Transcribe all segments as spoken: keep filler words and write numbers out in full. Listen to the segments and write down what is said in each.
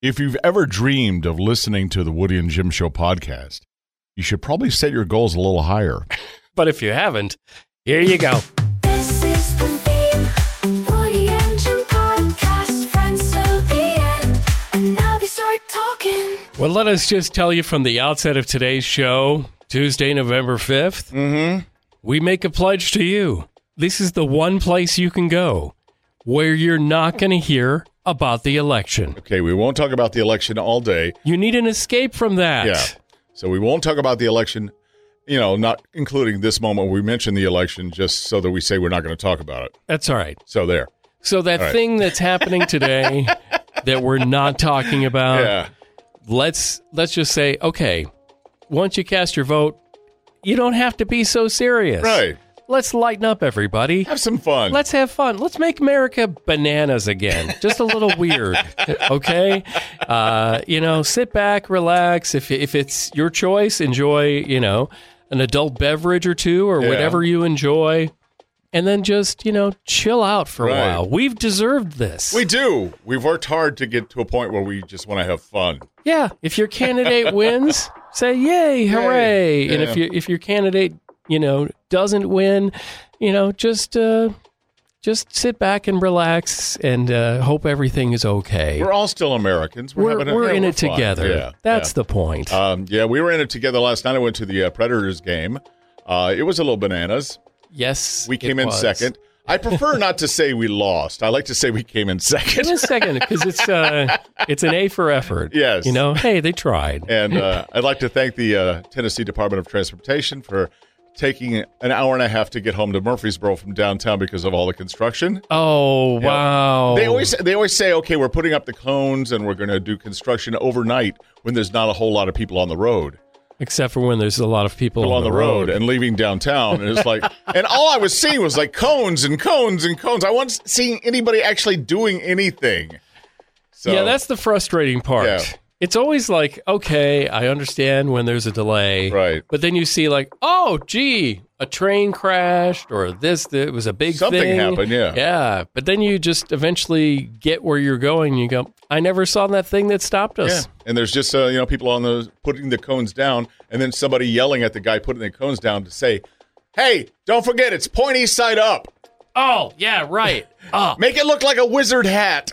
If you've ever dreamed of listening to the Woody and Jim Show podcast, you should probably set your goals a little higher. But if you haven't, here you go. This is the theme, Woody and Jim podcast, friends till the end, and now they start talking. Well, let us just tell you from the outset of today's show, Tuesday, November fifth, Mm-hmm. we make a pledge to you. This is the one place you can go where you're not going to hear about the election. Okay, we won't talk about the election all day. You need an escape from that. Yeah. So we won't talk about the election, you know, not including this moment where we mentioned the election, just so that we say we're not going to talk about it. That's all right. So there. So that All right. thing that's happening today that we're not talking about, Yeah. let's let's just say, okay, once you cast your vote, you don't have to be so serious. Right. Let's lighten up, everybody. Have some fun. Let's have fun. Let's make America bananas again. Just a little weird, okay? Uh, you know, sit back, relax. If if it's your choice, enjoy, you know, an adult beverage or two or Yeah. whatever you enjoy. And then just, you know, chill out for a Right. while. We've deserved this. We do. We've worked hard to get to a point where we just want to have fun. Yeah. If your candidate wins, say yay, hooray. Yay. And Yeah. if you if your candidate, you know, doesn't win, you know, just uh, just sit back and relax and uh, hope everything is okay. We're all still Americans. We're, We're, having a, we're yeah, in we're it fun. together. Yeah, That's yeah. the point. Um, yeah, we were in it together last night. I went to the uh, Predators game. Uh, it was a little bananas. yes, We came it in was. second. I prefer not to say we lost. I like to say we came in Give second. me a second, because it's uh, it's an A for effort. Yes. You know, hey, they tried. And uh, I'd like to thank the uh, Tennessee Department of Transportation for taking an hour and a half to get home to Murfreesboro from downtown because of all the construction. Oh, wow. They always they always say, okay, we're putting up the cones and we're going to do construction overnight when there's not a whole lot of people on the road. Except for when there's a lot of people, People on the road and leaving downtown. And it's like, and all I was seeing was like cones and cones and cones. I wasn't seeing anybody actually doing anything. So, Yeah, that's the frustrating part. Yeah. It's always like, okay, I understand when there's a delay. Right. But then you see like, oh, gee, a train crashed or this, it was a big Something thing. happened, yeah. Yeah. But then you just eventually get where you're going and you go, I never saw that thing that stopped Yeah. us. And there's just, uh, you know, people on the putting the cones down and then somebody yelling at the guy putting the cones down to say, hey, don't forget, it's point east side up. Oh, yeah, right. Oh, Make it look like a wizard hat.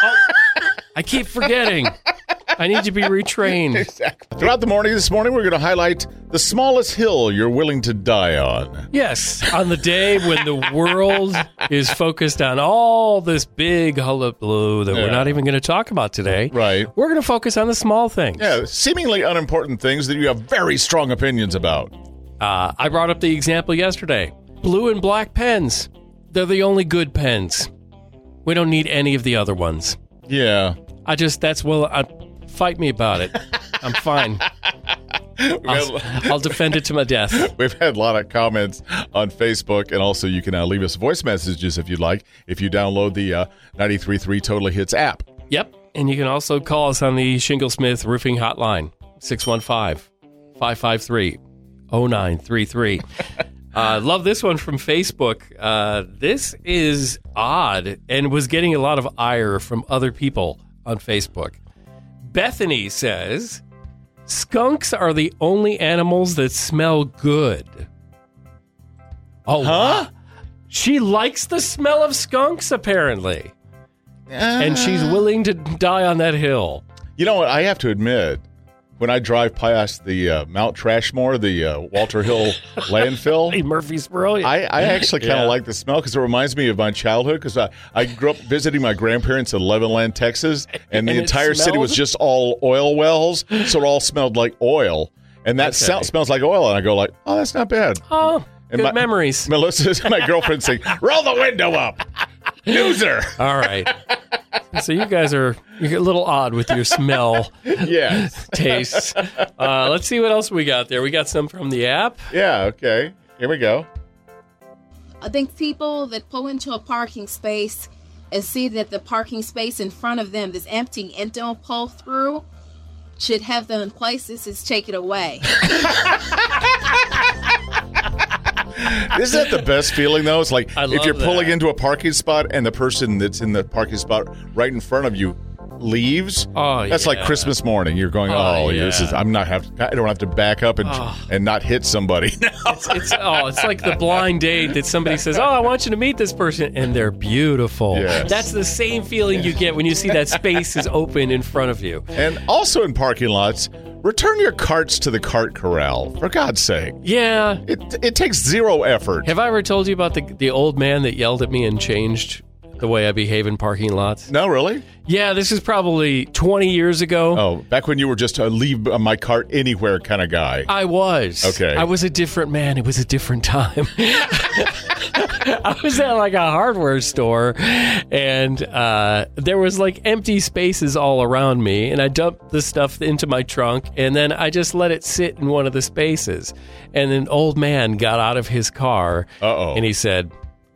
I keep forgetting. I need to be retrained. Exactly. Throughout the morning this morning, we're going to highlight the smallest hill you're willing to die on. Yes, on the day when the world is focused on all this big hullabaloo that Yeah. we're not even going to talk about today. Right. We're going to focus on the small things. Yeah, seemingly unimportant things that you have very strong opinions about. Uh, I brought up the example yesterday. Blue and black pens. They're the only good pens. We don't need any of the other ones. Yeah. I just, that's, well, I, fight me about it. I'm fine. I'll, I'll defend it to my death. We've had a lot of comments on Facebook, and also you can uh, leave us voice messages if you'd like, if you download the uh, ninety-three point three Totally Hits app. Yep. And you can also call us on the Shinglesmith Roofing Hotline, six one five, five five three, oh nine three three. I uh, love this one from Facebook. Uh, this is odd and was getting a lot of ire from other people on Facebook. Bethany says, skunks are the only animals that smell good. Oh, Huh? wow. She likes the smell of skunks, apparently. And she's willing to die on that hill. You know what? I have to admit, when I drive past the uh, Mount Trashmore, the uh, Walter Hill landfill, Hey, Murfreesboro. I, I actually kind of Yeah. like the smell because it reminds me of my childhood because I, I grew up visiting my grandparents in Levelland, Texas, and the And it entire city was smelled? just all oil wells, so it all smelled like oil. And that Okay. sound, smells like oil, and I go like, oh, that's not bad. Oh, And good my- memories. Melissa's my girlfriend saying, roll the window up. Loser. All right. So you guys are you're a little odd with your smell Yes. tastes. Uh, let's see what else we got there. We got some from the app. Yeah, okay. Here we go. I think people that pull into a parking space and see that the parking space in front of them is empty and don't pull through should have them in places is take it away. Isn't that the best feeling, though? It's like I if love you're pulling that. into a parking spot and the person that's in the parking spot right in front of you leaves. Oh, That's like yeah. Christmas morning. You're going, Oh, oh, this is. yeah. I'm not have. I don't have to back up and Oh. and not hit somebody. It's, it's oh, it's like the blind date that somebody says, "Oh, I want you to meet this person," and they're beautiful. Yes. That's the same feeling you get when you see that space is open in front of you. And also in parking lots, return your carts to the cart corral. For God's sake, Yeah. it it takes zero effort. Have I ever told you about the the old man that yelled at me and changed the way I behave in parking lots? No, really? Yeah, this is probably twenty years ago. Oh, back when you were just a leave my cart anywhere kind of guy. I was. Okay. I was a different man. It was a different time. I was at like a hardware store, and uh, there was like empty spaces all around me, and I dumped the stuff into my trunk, and then I just let it sit in one of the spaces. And an old man got out of his car, Uh-oh. and he said,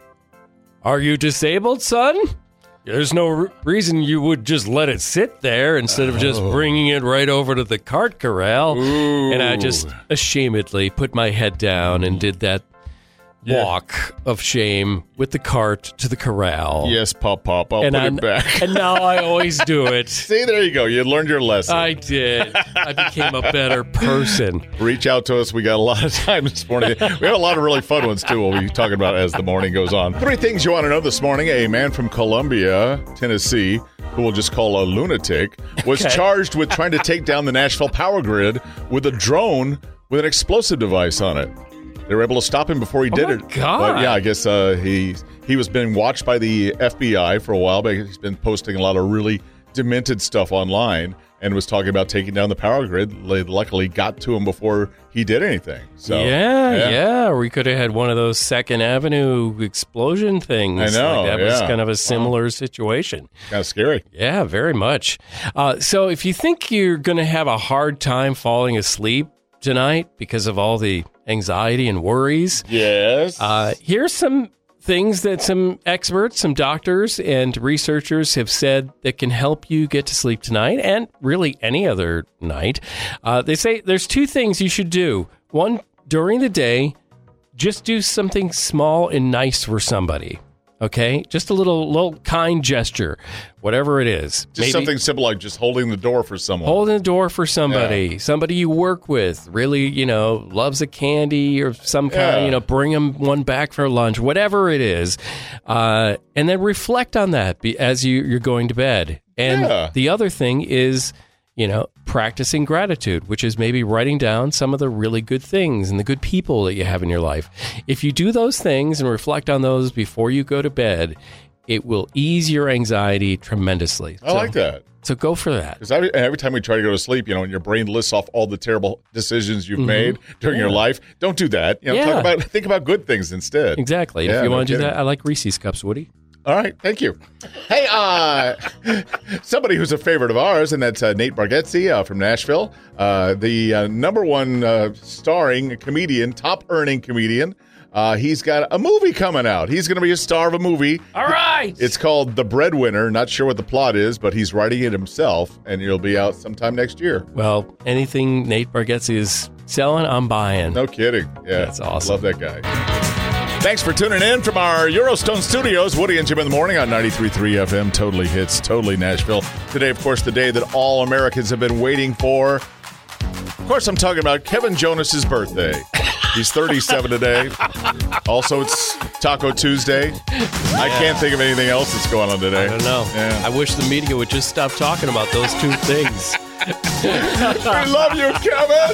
"Are you disabled, son? There's no r- reason you would just let it sit there instead of just bringing it right over to the cart corral." Ooh. And I just ashamedly put my head down and did that Yeah. walk of shame with the cart to the corral. Yes, Pop Pop. I'll and put I'm- it back. And now I always do it. See, there you go. You learned your lesson. I did. I became a better person. Reach out to us. We got a lot of time this morning. We have a lot of really fun ones, too, we'll be talking about as the morning goes on. Three things you want to know this morning. A man from Columbia, Tennessee, who we'll just call a lunatic, was Okay. charged with trying to take down the Nashville power grid with a drone with an explosive device on it. They were able to stop him before he did my it. God. But yeah, I guess uh, he he was being watched by the F B I for a while, but he's been posting a lot of really demented stuff online and was talking about taking down the power grid. They luckily got to him before he did anything. So yeah, yeah, We could have had one of those Second Avenue explosion things. I know, Like that was yeah. kind of a similar situation. kind of scary. Yeah, very much. Uh, so if you think you're going to have a hard time falling asleep tonight because of all the anxiety and worries, Yes. uh, here's some things that some experts, some doctors, and researchers have said that can help you get to sleep tonight and really any other night. Uh, they say there's two things you should do. One, during the day, just do something small and nice for somebody. Okay, just a little, little kind gesture, whatever it is. just Maybe something simple like just holding the door for someone. holding the door for somebody, somebody you work with, really, you know, loves a candy or some kind, Yeah. you know, bring them one back for lunch, whatever it is, uh, and then reflect on that be, as you, you're going to bed. And Yeah. the other thing is, you know, practicing gratitude, which is maybe writing down some of the really good things and the good people that you have in your life. If you do those things and reflect on those before you go to bed, it will ease your anxiety tremendously. I like that. So go for that. Because every, every time we try to go to sleep, you know, and your brain lists off all the terrible decisions you've made during your life. Don't do that. You know, Mm-hmm. Yeah. talk about think about good things instead. Exactly. Yeah, if you no want to do kidding. that, I like Reese's Cups, Woody. All right, thank you. Hey, uh, somebody who's a favorite of ours, and that's uh, Nate Bargatze uh, from Nashville, uh, the uh, number one uh, starring comedian, top earning comedian. Uh, he's got a movie coming out. He's going to be a star of a movie. All right. It's called The Breadwinner. Not sure what the plot is, but he's writing it himself, and it'll be out sometime next year. Well, anything Nate Bargatze is selling, I'm buying. No kidding. Yeah, That's awesome. Love that guy. Thanks for tuning in from our Eurostone studios. Woody and Jim in the morning on ninety-three point three F M. Totally hits, totally Nashville. Today, of course, the day that all Americans have been waiting for. Of course, I'm talking about Kevin Jonas's birthday. He's thirty-seven today. Also, it's Taco Tuesday. I can't think of anything else that's going on today. I don't know. Yeah. I wish the media would just stop talking about those two things. We love you, Kevin.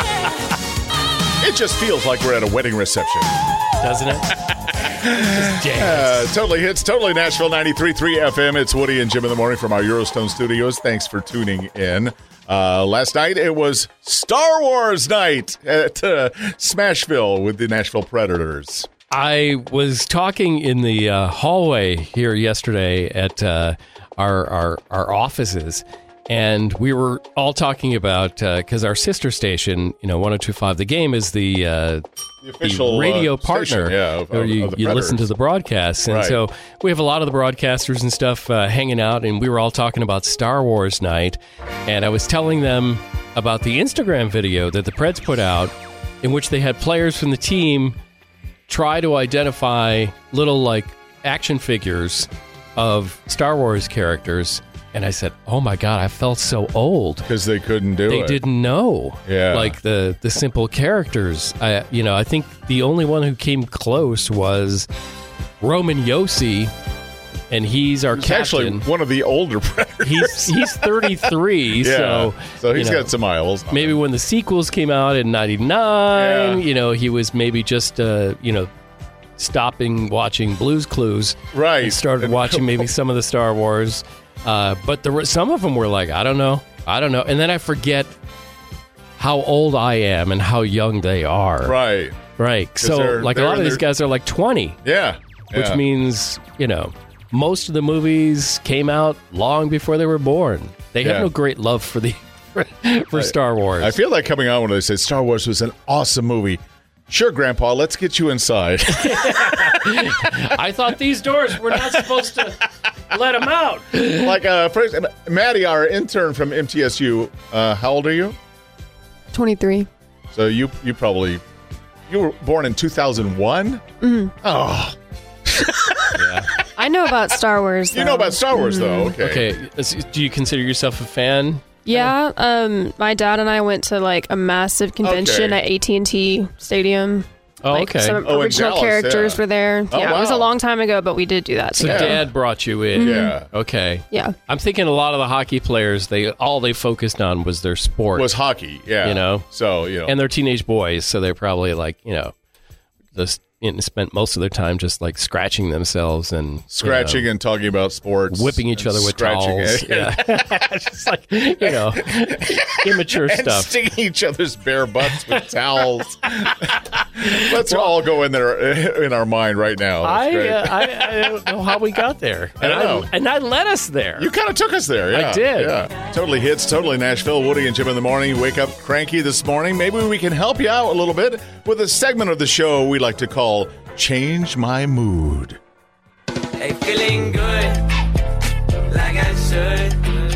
It just feels like we're at a wedding reception. Doesn't it? Just dance. Uh, totally hits, totally Nashville, ninety-three point three F M. It's Woody and Jim in the morning from our Eurostone studios. Thanks for tuning in. Uh, last night, it was Star Wars night at uh, Smashville with the Nashville Predators. I was talking in the uh, hallway here yesterday at uh, our, our our offices, and we were all talking about because uh, our sister station, you know, one oh two point five The Game is the uh, The official the radio uh, partner. station, yeah, of, where of- you, of the you listen to Predators. the broadcasts, and Right. so we have a lot of the broadcasters and stuff uh, hanging out, and we were all talking about Star Wars night, and I was telling them about the Instagram video that the Preds put out, in which they had players from the team try to identify little like action figures of Star Wars characters And I said, oh my God, I felt so old. Because they couldn't do They it. didn't know. Yeah. Like the, the simple characters. I, you know, I think the only one who came close was Roman Yossi, and he's our He's captain. actually one of the older Predators. He's he's thirty-three, yeah. so so he's you know, got some miles. on maybe him. when the sequels came out in ninety-nine, Yeah. you know, he was maybe just uh, you know, stopping watching Blue's Clues. Right. And started watching maybe some of the Star Wars. Uh, but there were some of them were like, I don't know. I don't know. And then I forget how old I am and how young they are. Right. Right. So they're- like a they're lot of in these their- guys are like twenty, Yeah. which yeah. means, you know, most of the movies came out long before they were born. They have Yeah. no great love for the for Star Wars. I feel like coming on when they say Star Wars was an awesome movie. Sure, Grandpa, let's get you inside. I thought these doors were not supposed to let them out. like, uh, first, Maddie, our intern from M T S U, uh, how old are you? twenty-three. So you you probably, you were born in two thousand one? Mm-hmm. Oh, I know about Star Wars. you know though. about Star Wars, though. Okay. Okay, is- do you consider yourself a fan? Yeah, um, my dad and I went to like a massive convention Okay. at A T and T Stadium. Oh, like okay. some Oh, in original Dallas, characters yeah. were there. Oh, yeah, it was a wow. long time ago, but we did do that So together. Dad brought you in. Yeah. Okay. Yeah. I'm thinking a lot of the hockey players, they all they focused on was their sport Was hockey, yeah. You know? So, you know. and they're teenage boys, so they're probably like, you know, this and spent most of their time just like scratching themselves and you Scratching know, and talking about sports. whipping each and other with scratching towels. it. Yeah. Just like, you know, immature And stuff. sticking each other's bare butts with towels. Let's all go in there in our mind right now. That's I, great. uh, I I don't know how we got there. I And don't know. and I led us there. You kind of took us there. Yeah. I did. Yeah. Totally hits, totally Nashville. Woody and Jim in the morning. Wake up cranky this morning. Maybe we can help you out a little bit with a segment of the show we like to call Change My Mood. Hey, feeling good, like I should.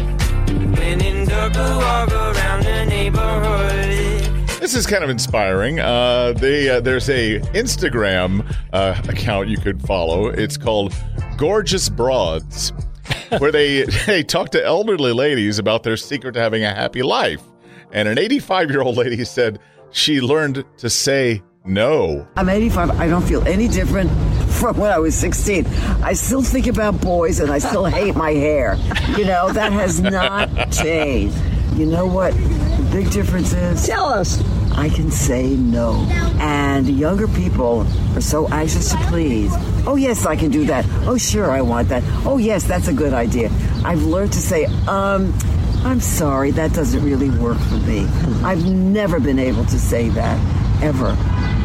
When in dark, I walk around the neighborhood. This is kind of inspiring. Uh, they uh, there's a Instagram uh, account you could follow. It's called Gorgeous Broads, where they they talk to elderly ladies about their secret to having a happy life. And an eighty-five-year-old lady said she learned to say no. I'm eighty-five. I don't feel any different from when I was sixteen. I still think about boys and I still hate my hair. You know, that has not changed. You know what the big difference is? Tell us. I can say no. And younger people are so anxious to please. Oh, yes, I can do that. Oh, sure, I want that. Oh, yes, that's a good idea. I've learned to say, um, I'm sorry, that doesn't really work for me. I've never been able to say that, ever.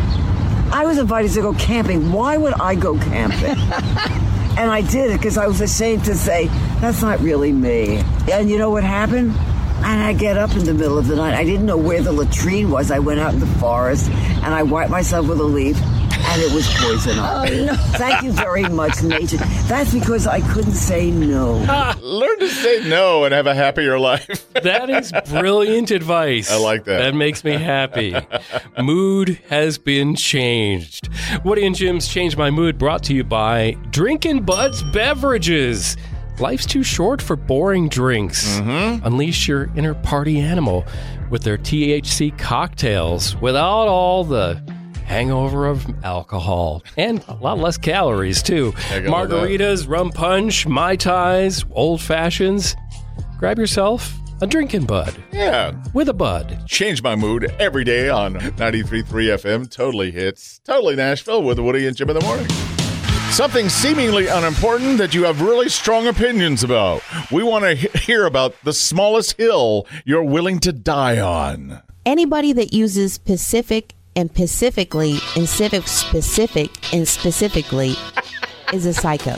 I was invited to go camping. Why would I go camping? And I did it because I was ashamed to say, that's not really me. And you know what happened? And I get up in the middle of the night. I didn't know where the latrine was. I went out in the forest and I wiped myself with a leaf and it was poison. Oh, no. Thank you very much, nature. That's because I couldn't say no. Learn to say no and have a happier life. That is brilliant advice. I like that. That makes me happy. Mood has been changed. Woody and Jim's Change My Mood brought to you by Drinkin' Bud's Beverages. Life's too short for boring drinks. Mm-hmm. Unleash your inner party animal with their T H C cocktails without all the hangover of alcohol. And a lot less calories, too. Heck, all that. Margaritas, rum punch, Mai Tais, old fashions. Grab yourself a Drinkin' Bud Yeah. with a bud. Change my mood every day on ninety-three point three F M. Totally hits. Totally Nashville with Woody and Jim in the morning. Something seemingly unimportant that you have really strong opinions about. We want to he- hear about the smallest hill you're willing to die on. Anybody that uses Pacific and Pacifically and Civic specific and specifically is a psycho.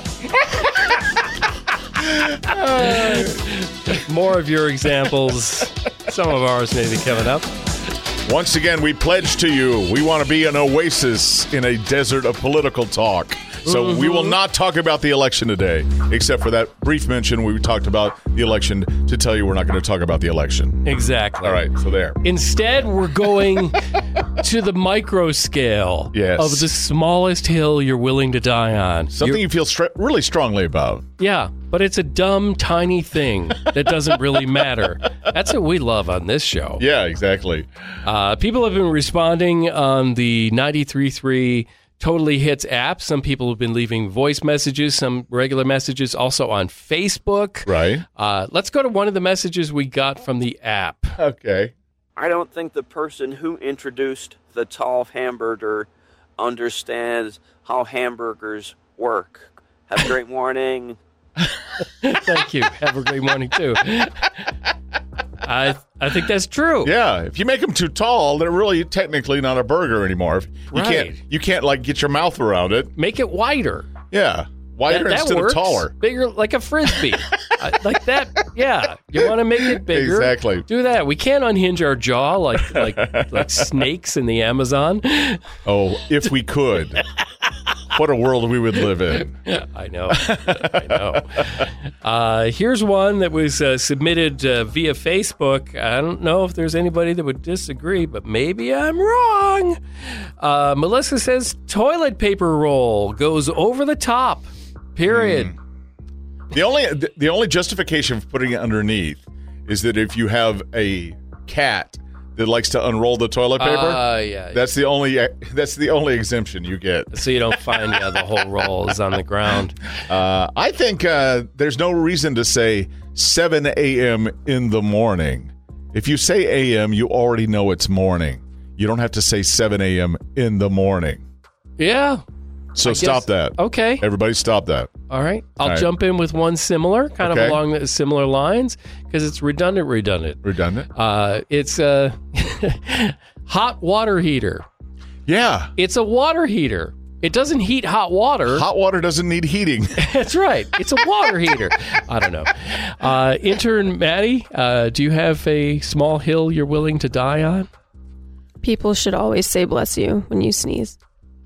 More of your examples. Some of ours may be coming up. Once again, we pledge to you, we want to be an oasis in a desert of political talk. So Mm-hmm. we will not talk about the election today, except for that brief mention we talked about the election to tell you we're not going to talk about the election. Exactly. All right, so there. Instead, we're going to the micro scale Yes. of the smallest hill you're willing to die on. Something You're- you feel str- really strongly about. Yeah, but it's a dumb, tiny thing that doesn't really matter. That's what we love on this show. Yeah, exactly. Uh, people have been responding on the ninety-three point three Totally Hits app. Some people have been leaving voice messages, some regular messages, also on Facebook. Right. Uh, let's go to one of the messages we got from the app. Okay. I don't think the person who introduced the tall hamburger understands how hamburgers work. Have a great morning. Thank you. Have a great morning, too. I I think that's true. Yeah, if you make them too tall, they're really technically not a burger anymore. You Right. can't you can't like get your mouth around it. Make it wider. Yeah, wider That- that instead works. of taller. Bigger, like a Frisbee. I- like that, yeah. You want to make it bigger. Exactly. Do that. We can't unhinge our jaw like like like snakes in the Amazon. Oh, if we could. What a world we would live in. I know. I know. Uh, here's one that was uh, submitted uh, via Facebook. I don't know if there's anybody that would disagree, but maybe I'm wrong. Uh, Melissa says toilet paper roll goes over the top. Period. The only the only justification for putting it underneath is that if you have a cat that likes to unroll the toilet paper, Uh, yeah. that's the only that's the only exemption you get. So you don't find yeah, the whole roll is on the ground. Uh, I think uh, there's no reason to say seven a.m. in the morning. If you say a m, you already know it's morning. You don't have to say seven a.m. in the morning. Yeah. So I stop guess- that. Okay. Everybody stop that. All right. I'll All right. jump in with one similar, kind Okay. of along the similar lines, because it's redundant, redundant. Redundant? Uh, it's a hot water heater. Yeah. It's a water heater. It doesn't heat hot water. Hot water doesn't need heating. That's right. It's a water heater. I don't know. Uh, intern Maddie, uh, do you have a small hill you're willing to die on? People should always say bless you when you sneeze.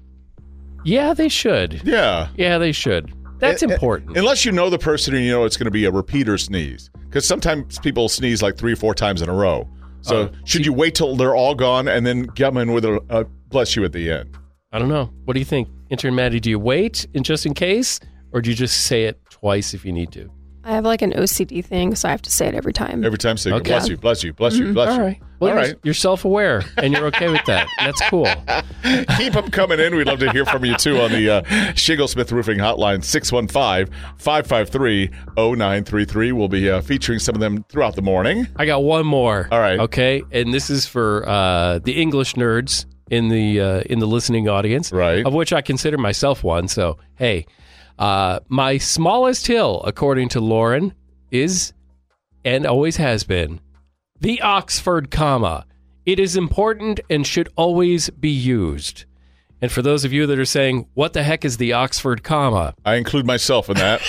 Yeah, they should. Yeah. Yeah, they should. That's Uh, uh, important. Unless you know the person and you know it's going to be a repeater sneeze. Because sometimes people sneeze like three or four times in a row. So Oh, should you wait till they're all gone and then get them in with a, a bless you at the end? I don't know. What do you think? Intern Maddie, do you wait in just in case? Or do you just say it twice if you need to? I have like an O C D thing, so I have to say it every time. Every time say, Okay. bless you, bless you, bless you, bless All you. right. Well, All you're, right. you're self-aware, and you're okay with that. That's cool. Keep them coming in. We'd love to hear from you, too, on the uh, Shinglesmith Roofing Hotline, six one five, five five three, zero nine three three. We'll be uh, featuring some of them throughout the morning. I got one more. All right. Okay, and this is for uh, the English nerds in the uh, in the listening audience, Right. of which I consider myself one. So, hey, uh, my smallest hill, according to Lauren, is and always has been the Oxford comma. It is important and should always be used. And for those of you that are saying, what the heck is the Oxford comma? I include myself in that.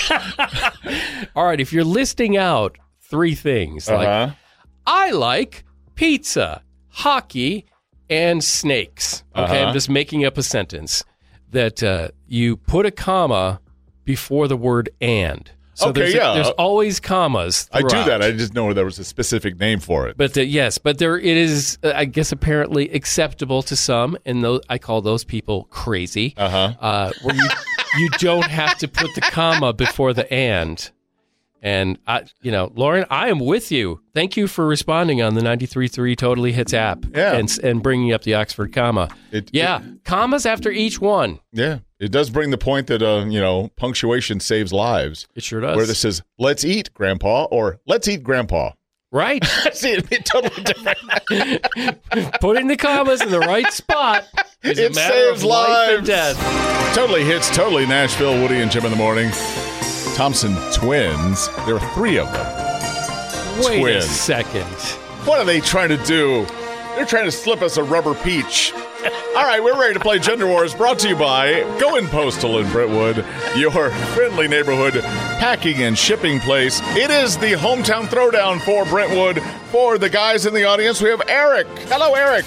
All right, if you're listing out three things, like Uh-huh. I like pizza, hockey, and snakes. Okay, Uh-huh. I'm just making up a sentence that uh, you put a comma before the word and. So Okay, there's, yeah. there's always commas. I do throughout. that. I just know there was a specific name for it. But the, yes, but there it is. Uh, I guess apparently acceptable to some, and those I call those people crazy. Uh-huh. Uh Where you you don't have to put the comma before the and. And I, you know, Lauren, I am with you. Thank you for responding on the ninety-three point three Totally Hits app. Yeah. and and bringing up the Oxford comma. It- yeah, commas after each one. Yeah. It does bring the point that, uh, you know, punctuation saves lives. It sure does. Where this says, let's eat, Grandpa, or let's eat, Grandpa. Right. See, it'd be totally different. Putting the commas in the right spot is It a matter saves of life and lives. death. Totally Hits, Totally Nashville, Woody and Jim in the morning. Thompson twins. There are three of them. Wait Twins. a second. What are they trying to do? They're trying to slip us a rubber peach. All right, we're ready to play Gender Wars, brought to you by Go In Postal in Brentwood, your friendly neighborhood packing and shipping place. It is the hometown throwdown for Brentwood. For the guys in the audience, we have Eric. Hello, Eric.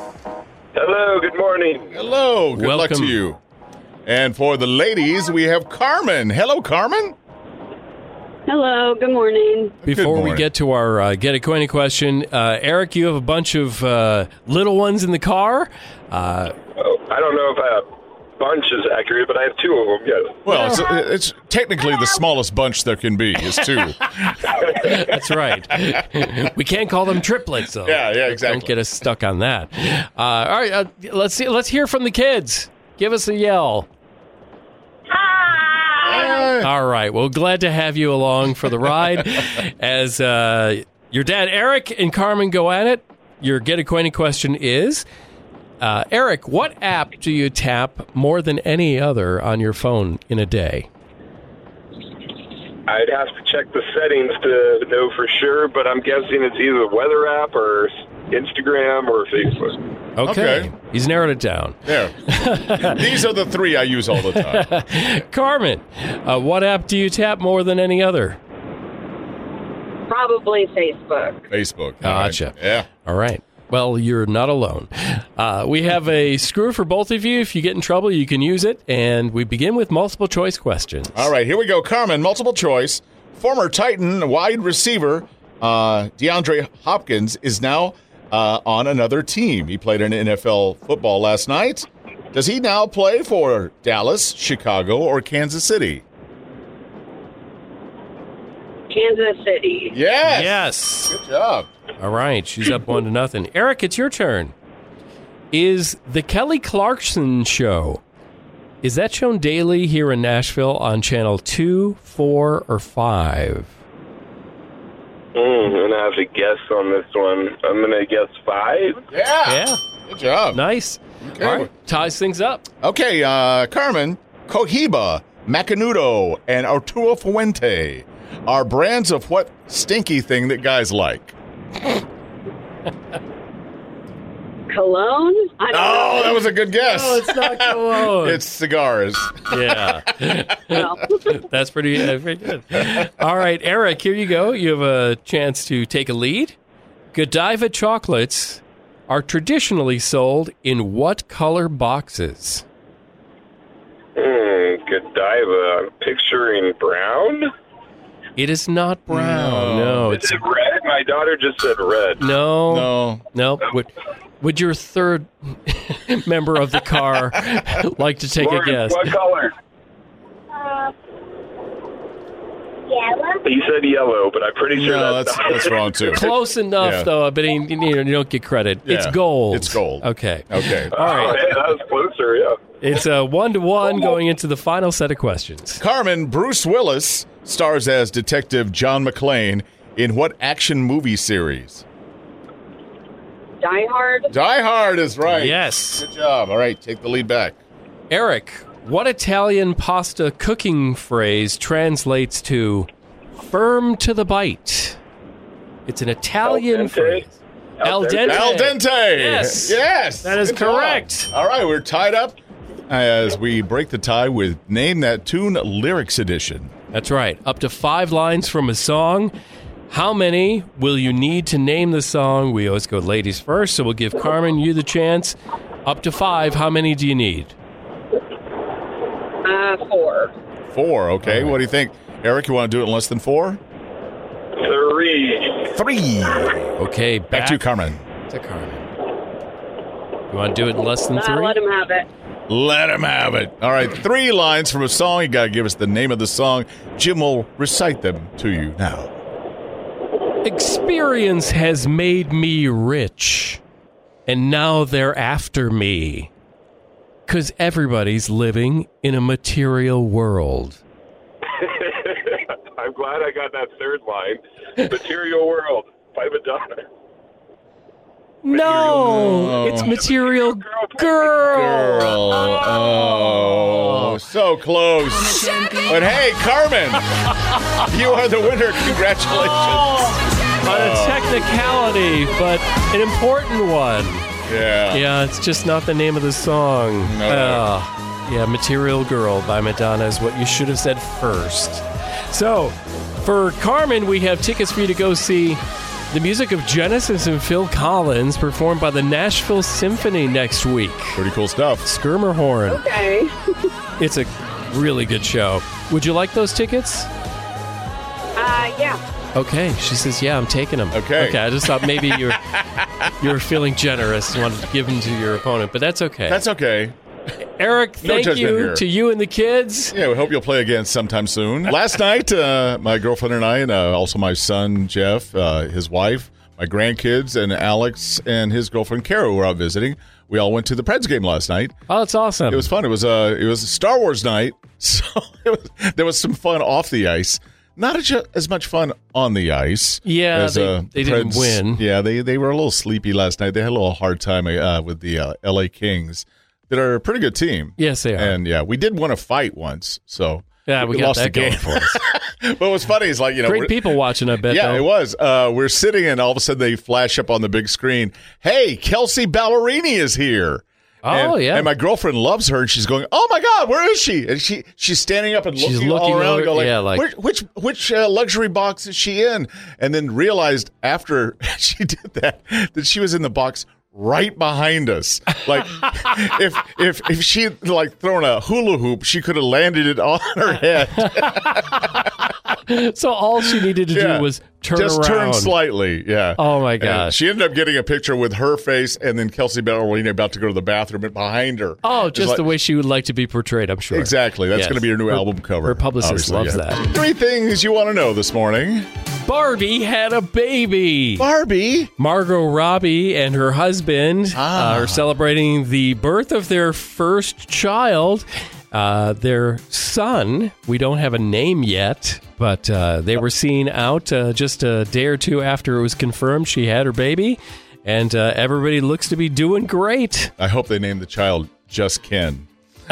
Hello, good morning. Hello. Good luck to Welcome. you. And for the ladies, we have Carmen. Hello, Carmen. Hello, good morning. Before we morning. get to our uh, Get Acquainted question, uh, Eric, you have a bunch of uh, little ones in the car. Uh, Oh, I don't know if a bunch is accurate, but I have two of them, yes. Well, it's, it's technically the smallest bunch there can be is two. That's right. We can't call them triplets, though. Yeah, yeah, exactly. Don't get us stuck on that. Uh, all right, uh, let's see. Let's hear from the kids. Give us a yell. All right. Well, glad to have you along for the ride. As uh, your dad, Eric, and Carmen go at it, your Get Acquainted question is, uh, Eric, what app do you tap more than any other on your phone in a day? I'd have to check the settings to know for sure, but I'm guessing it's either the weather app or Instagram or Facebook. Okay. Okay. He's narrowed it down. There. These are the three I use all the time. Carmen, uh, what app do you tap more than any other? Probably Facebook. Facebook. Gotcha. All right. Yeah. All right. Well, you're not alone. Uh, we have a screw for both of you. If you get in trouble, you can use it. And we begin with multiple choice questions. All right, here we go. Carmen, multiple choice. Former Titan wide receiver uh, DeAndre Hopkins is now uh, on another team. He played in N F L football last night. Does he now play for Dallas, Chicago, or Kansas City? Kansas City. Yes. Yes. Good job. All right. She's up one to nothing. Eric, it's your turn. Is the Kelly Clarkson Show, is that shown daily here in Nashville on channel two, four, or five? Mm, I'm going to have to guess on this one. I'm going to guess five. Yeah. Yeah. Good job. Nice. Okay. All right. Ties things up. Okay, uh, Carmen, Cohiba, Macanudo, and Arturo Fuente are brands of what stinky thing that guys like? Cologne? I don't Oh, know. that was a good guess. Oh, it's not cologne. It's cigars. Yeah. No. That's pretty, uh, pretty good. All right, Eric, here you go. You have a chance to take a lead. Godiva chocolates are traditionally sold in what color boxes? Mm, Godiva. I'm picturing brown. It is not brown. No, Is it's it red? My daughter just said red. no, No. no. Would would your third member of the car like to take Lauren, a guess? what color? Uh, yellow. You said yellow, but I'm pretty sure No, that's that's that's wrong too. Close enough, Yeah. though, but you, you don't get credit. It's Yeah, gold. it's gold. Okay. Okay. All Oh, right. yeah, that was closer, yeah. It's a one to one going into the final set of questions. Carmen, Bruce Willis stars as Detective John McClane in what action movie series? Die Hard? Die Hard is right. Yes. Good job. All right, take the lead back. Eric, what Italian pasta cooking phrase translates to firm to the bite? It's an Italian Al dente? phrase. Al dente. Al dente. Yes. Yes. That is Good job. correct. All right, we're tied up as we break the tie with Name That Tune Lyrics Edition. That's right. Up to five lines from a song. How many will you need to name the song? We always go ladies first, so we'll give Carmen you the chance. Up to five. How many do you need? Uh, four. Four, okay. What do you think? Eric, you want to do it in less than four? Three. Three. Okay, back, Back to you, Carmen. to Carmen. You want to do it in less than Uh, three? let him have it. Let him have it. All right, three lines from a song. You got to give us the name of the song. Jim will recite them to you now. Experience has made me rich, and now they're after me. 'Cause everybody's living in a material world. I'm glad I got that third line. Material World by Madonna. No, it's Material Girl. Girl. Oh, so close. But hey, Carmen, you are the winner. Congratulations. On a technicality, but an important one. Yeah. Yeah, it's just not the name of the song. No. Uh, yeah, Material Girl by Madonna is what you should have said first. So, for Carmen, we have tickets for you to go see the music of Genesis and Phil Collins performed by the Nashville Symphony next week. Pretty cool stuff. Skirmerhorn. Okay. It's a really good show. Would you like those tickets? Uh, yeah. Okay, she says, yeah, I'm taking them. Okay. Okay, I just thought maybe you were, you were feeling generous and wanted to give them to your opponent, but that's okay. That's okay. Eric, No thank judgment you here. to you and the kids. Yeah, we hope you'll play again sometime soon. Last night, uh, my girlfriend and I, and uh, also my son, Jeff, uh, his wife, my grandkids, and Alex and his girlfriend, Kara, were out visiting. We all went to the Preds game last night. Oh, that's awesome. It was fun. It was, uh, it was a Star Wars night, so it was, there was some fun off the ice. Not as, as much fun on the ice. Yeah, as, they, uh, they didn't Preds- win. Yeah, they, they were a little sleepy last night. They had a little hard time uh, with the uh, L A Kings. That are a pretty good team. Yes, they are. And yeah, we did win a fight once, so Yeah, we, got lost that the game going for us. But what's funny is like you know, Great we're- people watching, I bet. yeah, though. it was. Uh, we're sitting and all of a sudden they flash up on the big screen. Hey, Kelsey Ballerini is here. Oh, and, yeah. and my girlfriend loves her, and she's going, "Oh my God, where is she?" And she she's standing up and She's looking, looking all around, over- and go like, yeah, like- "Which which, which uh, luxury box is she in?" And then realized after she did that that she was in the box right behind us. Like if if if she had like thrown a hula hoop, she could have landed it on her head. So all she needed to Yeah. do was turn Just around. turn slightly, yeah. Oh, my And gosh. she ended up getting a picture with her face and then Kelsey Ballerini about to go to the bathroom and behind her. Oh, It's just like- the way she would like to be portrayed, I'm sure. Exactly. That's Yes. going to be her new Her- album cover. Her publicist obviously, loves yeah. that. Three things you want to know this morning. Barbie had a baby. Barbie? Margot Robbie and her husband Ah. uh, are celebrating the birth of their first child. Uh, their son, we don't have a name yet, but uh, they were seen out uh, just a day or two after it was confirmed she had her baby, and uh, everybody looks to be doing great. I hope they name the child Just Ken.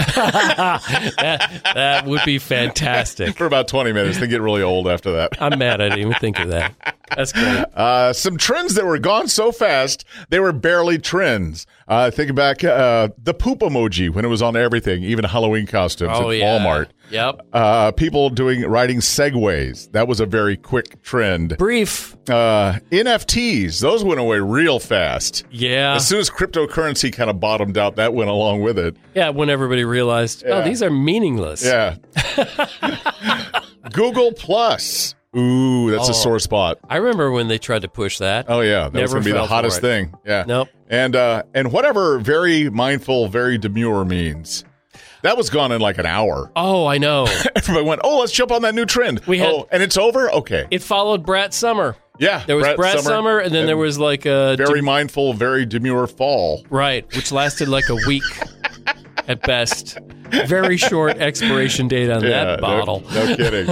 that, that would be fantastic. For about twenty minutes. They get really old after that. I'm mad I didn't even think of that. That's great. Uh, some trends that were gone so fast, they were barely trends. Uh, think back, uh, the poop emoji when it was on everything, even Halloween costumes Oh, at yeah. Walmart. Yep. Uh, people doing riding segways. That was a very quick trend. Brief. Uh, N F Ts. Those went away real fast. Yeah. As soon as cryptocurrency kind of bottomed out, that went along with it. Yeah, when everybody realized, oh, Yeah. these are meaningless. Yeah. Google Plus. Ooh, that's Oh. a sore spot. I remember when they tried to push that. Oh yeah, that was Never going to be the fell for hottest it. thing. Yeah. Nope. And uh, and whatever very mindful, very demure means, that was gone in like an hour. Oh, I know. Everybody went, oh, let's jump on that new trend. We had- oh, and it's over. Okay. It followed Brat Summer. Yeah. There was Brat, Summer, and then there was like a very mindful, very demure fall. right, which lasted like a week at best. Very short expiration date on Yeah, that no- bottle. No, kidding.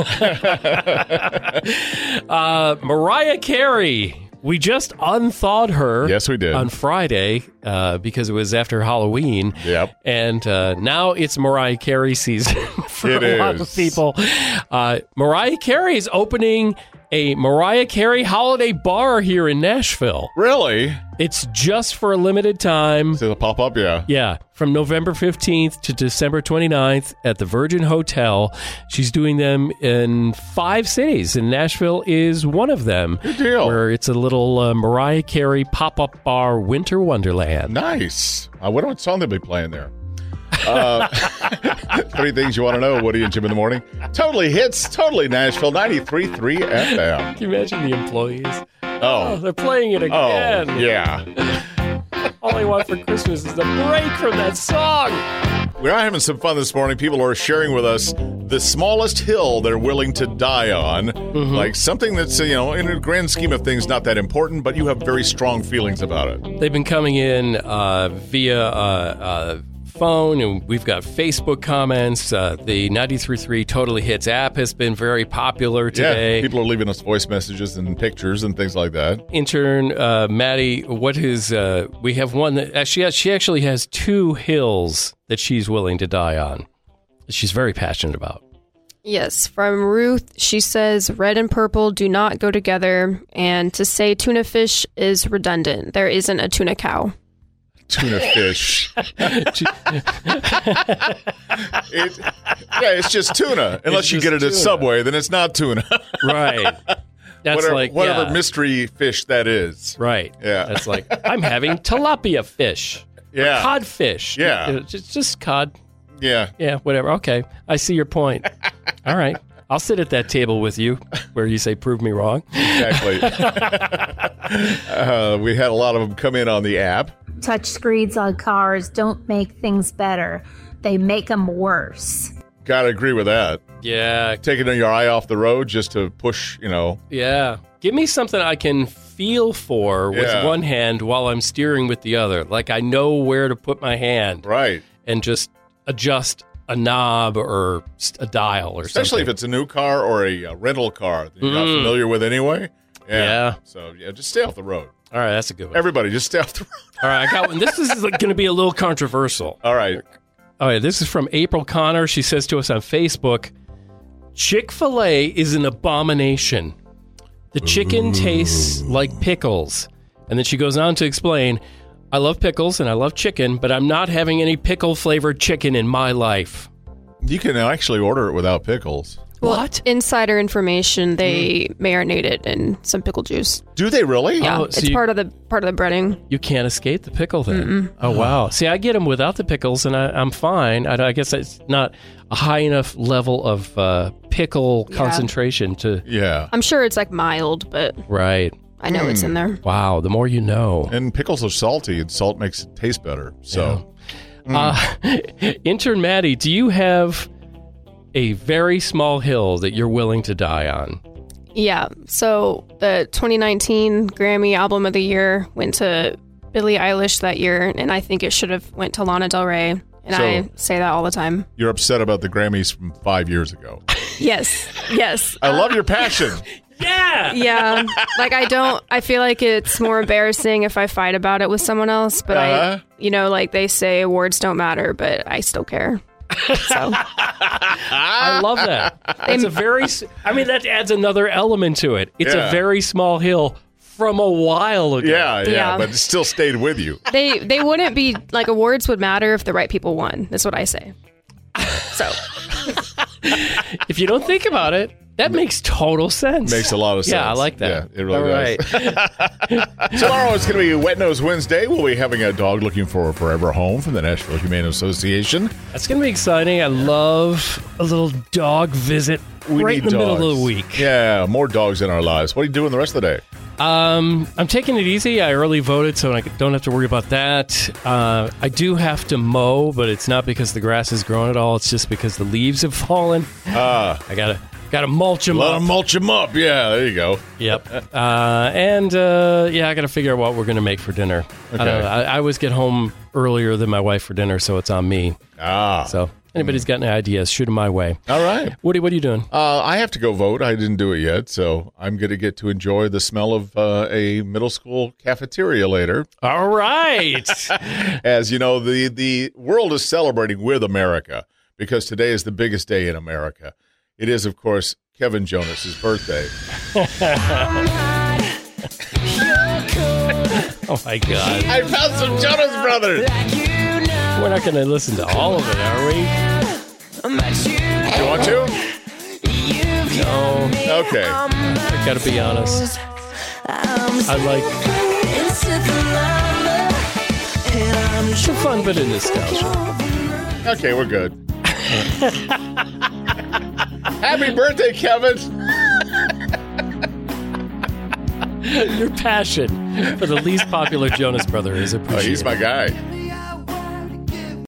uh, Mariah Carey. We just unthawed her. Yes, we did. On Friday uh, because it was after Halloween. Yep. And uh, now it's Mariah Carey season for It a lot of is. people. Uh, Mariah Carey is opening a Mariah Carey holiday bar here in Nashville. Really? It's just for a limited time. So the pop up, yeah. Yeah, from November fifteenth to December twenty-ninth at the Virgin Hotel. She's doing them in five cities, and Nashville is one of them. Good deal. Where it's a little uh, Mariah Carey pop-up bar winter wonderland. Nice. I wonder what song they'll be playing there. Uh, three things you want to know, Woody and Jim in the morning. Totally hits, totally Nashville, ninety-three point three F M. Can you imagine the employees? Oh, Oh, they're playing it oh, again. yeah. All I want for Christmas is a break from that song. We are having some fun this morning. People are sharing with us the smallest hill they're willing to die on. Mm-hmm. Like something that's, you know, in a grand scheme of things, not that important, but you have very strong feelings about it. They've been coming in uh, via uh, uh, phone, and we've got Facebook comments. Uh, the ninety-three point three Totally Hits app has been very popular today. Yeah, people are leaving us voice messages and pictures and things like that. Intern uh, Maddie, what is uh, we have one that actually has, she actually has two hills that she's willing to die on. She's very passionate about. Yes, from Ruth, she says red and purple do not go together, and to say tuna fish is redundant. There isn't a tuna cow. Tuna fish. it, yeah, it's just tuna. Unless It's you just get it at tuna. Subway, then it's not tuna. Right. That's whatever, like whatever yeah. mystery fish that is. Right. Yeah. That's like I'm having tilapia fish. Yeah. Or codfish. Yeah. You know, just, just cod. Yeah. Yeah, whatever. Okay. I see your point. All right. I'll sit at that table with you where you say, prove me wrong. Exactly. uh, we had a lot of them come in on the app. Touch screens on cars don't make things better. They make them worse. Gotta agree with that. Yeah. Taking your eye off the road just to push, you know. Yeah. Give me something I can feel for with Yeah. one hand while I'm steering with the other. Like I know where to put my hand. Right. And just adjust a knob or a dial or Especially something. if it's a new car or a, uh rental car that you're not Mm. familiar with anyway. Yeah. Yeah. So, yeah, just stay off the road. All right, that's a good one. Everybody, just stay off the road. All right, I got one. This is going to be a little controversial. All right. All right, this is from April Connor. She says to us on Facebook, Chick-fil-A is an abomination. The chicken tastes like pickles. And then she goes on to explain, I love pickles and I love chicken, but I'm not having any pickle-flavored chicken in my life. You can actually order it without pickles. What? Insider information, they marinate it in some pickle juice. Do they really? Yeah, Oh, it's so you- part of the part of the breading. You can't escape the pickle then. Oh, wow. See, I get them without the pickles, and I, I'm fine. I, I guess it's not a high enough level of uh, pickle Yeah. concentration to... Yeah. I'm sure it's like mild, but Right. I know it's in there. Wow, the more you know. And pickles are salty, and salt makes it taste better. So, Uh, Intern Maddie, do you have a very small hill that you're willing to die on? Yeah. So the twenty nineteen Grammy Album of the Year went to Billie Eilish that year, and I think it should have went to Lana Del Rey. And So- I say that all the time. you're upset about the Grammys from five years ago. Yes. Yes. I love your passion. Yeah. Yeah. Like I don't, I feel like it's more embarrassing if I fight about it with someone else, but Uh-huh. I, you know, like they say awards don't matter, but I still care. So I love that. It's a very, s- I mean, that adds another element to it. It's Yeah. a very small hill from a while ago. Yeah, yeah, Yeah. but it still stayed with you. they, they wouldn't be like awards would matter if the right people won. That's what I say. So If you don't think about it, that makes total sense. Makes a lot of sense. Yeah, I like that. Yeah, it really All does. right. Tomorrow it's going to be Wet Nose Wednesday. We'll be having a dog looking for a forever home from the Nashville Humane Association. That's going to be exciting. I love a little dog visit We right in need the middle of dogs. the week. Yeah, more dogs in our lives. What are you doing the rest of the day? Um, I'm taking it easy. I early voted, so I don't have to worry about that. Uh, I do have to mow, but it's not because the grass is growing at all. It's just because the leaves have fallen. Ah, I gotta gotta mulch them let up. them mulch them up. Yeah, there you go. Yep. Uh, and uh, yeah, I got to figure out what we're going to make for dinner. I, Okay. don't know. I, I always get home earlier than my wife for dinner, so it's on me. Ah, So anybody's got any ideas, shoot them my way. all right. Woody, what are you doing? Uh, I have to go vote. I didn't do it yet, so I'm going to get to enjoy the smell of uh, a middle school cafeteria later. All right. As you know, the, the world is celebrating with America because today is the biggest day in America. It is, of course, Kevin Jonas' birthday. Oh, my God. I found some Jonas Brothers. We're not going to listen to all of it, are we? You want to? No. Okay. I got to be honest. I like it's a fun bit of nostalgia. Okay, we're good. Happy birthday, Kevin. Your passion for the least popular Jonas brother is Oh, appreciated. he's my guy.